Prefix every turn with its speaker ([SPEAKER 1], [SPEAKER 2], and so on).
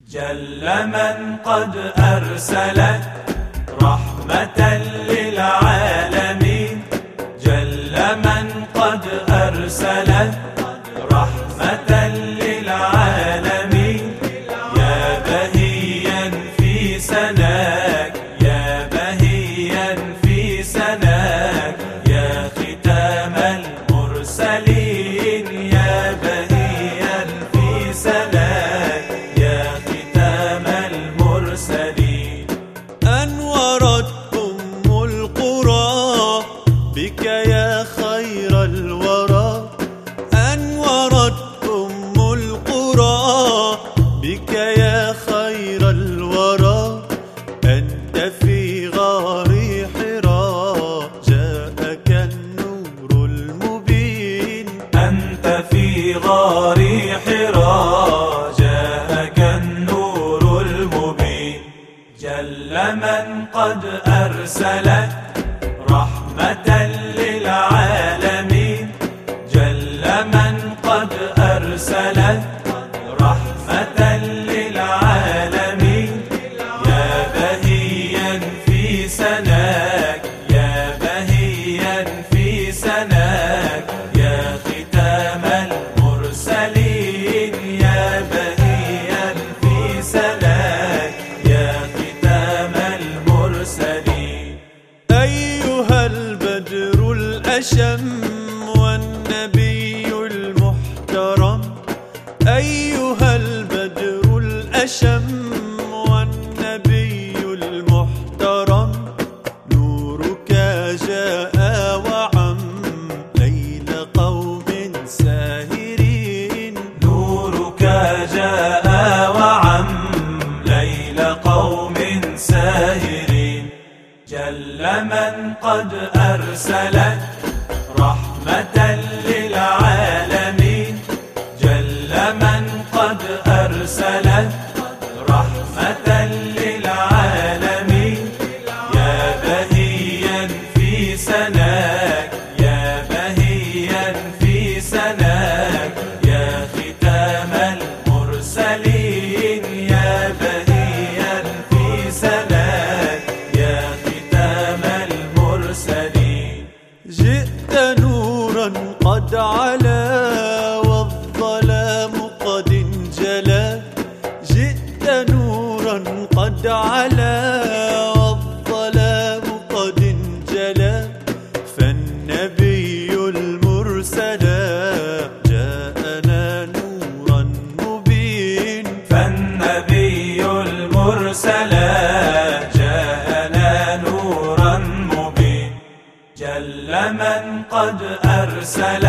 [SPEAKER 1] جل من قد أرسلت رحمة للعالمين. جل من قد أرسلت رحمة للعالمين. يا بهيا في سناك، يا بهيا في سناك، يا ختام المرسلين. يا بهيا في سناك، يا ختام المرسلين.
[SPEAKER 2] أنورت أم القرى بك يا خير الورى. أنورت أم القرى بك يا خير الورى. أنت في غار حراء جاءك النور المبين.
[SPEAKER 1] أنت في غار حراء جاءك النور المبين. جل من قد أرسلت رحمة للعالمين. جل من قد أرسلت رحمة للعالمين. يا بهيا في سناك، يا بهيا في سناك، يا ختام المرسلين. يا بهيا في سناك، يا ختام المرسلين.
[SPEAKER 2] أيها البدر الأشم والنبي المحترم. أيها البدر الأشم والنبي المحترم. نورك جاء وعم ليل قوم ساهرين.
[SPEAKER 1] نورك جاء وعم ليل قوم ساهرين. جل من قد أرسلت رحمة للعالمين. جل من قد أرسلت رحمة للعالمين. يا بهيا في سناك، يا بهيا في سناك، يا ختام المرسلين. يا بهيا في سناك، يا ختام المرسلين.
[SPEAKER 2] جئت نورا قد علا والظلام قد انجلى. جئت نورا قد علا والظلام قد انجلى. فالنبي المرسلى جاءنا نورا مبين.
[SPEAKER 1] فالنبي المرسلى جاءنا نورا مبين. جل من قد أرسل